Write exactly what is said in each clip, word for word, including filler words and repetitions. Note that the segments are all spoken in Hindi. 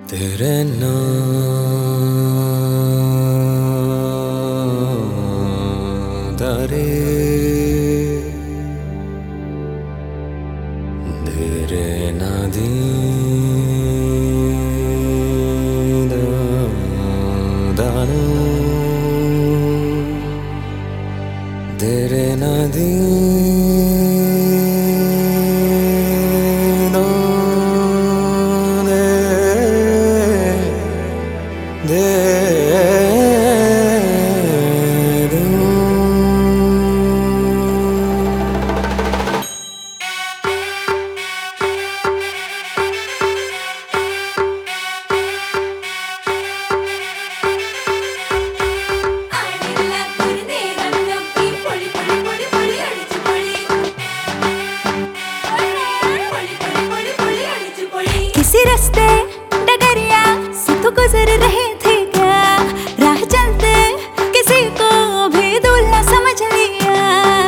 तेरे नाम दारे तेरे नादी दाना तेरे नादी किसी रास्ते डगरिया से तो गुजर रहे थे क्या? राह चलते किसी को भी दूल्हा समझ लिया।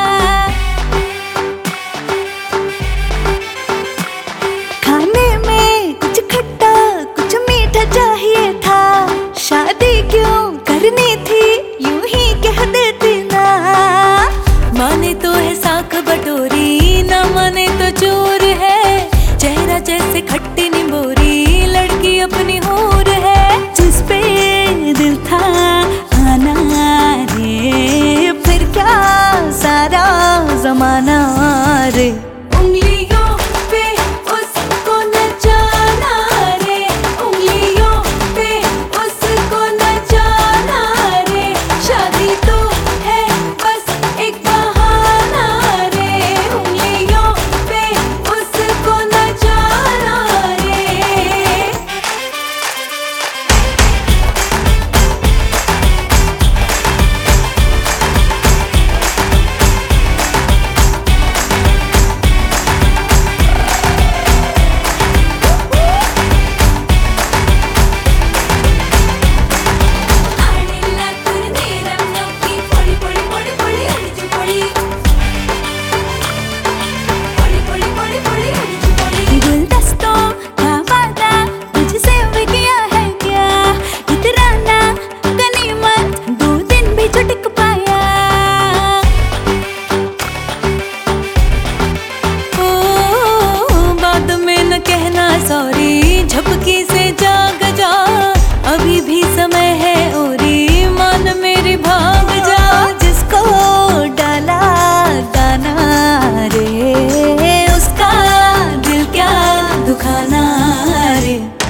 खाने में कुछ खट्टा कुछ मीठा चाहिए था। शादी क्यों करनी थी यूं ही कह देती ना। माने तो है साख बटोरी ना माने तो चोर है। चेहरा जैसे खट्टी निंबोरी लड़की अपनी हूर है। जिस पे दिल था आना रे फिर क्या सारा जमाना रे। उंगलियों पे उसको नचाना रे उंगलियों पे उसको नचाना रे। शादी तो है बस एक बहाना रे उंगलियों पे उसको नचाना रे। कहना सॉरी झपकी से जाग जा अभी भी समय है ओरी मान मेरी भाग जा। जिसको डाला गाना रे उसका दिल क्या दुखाना रे।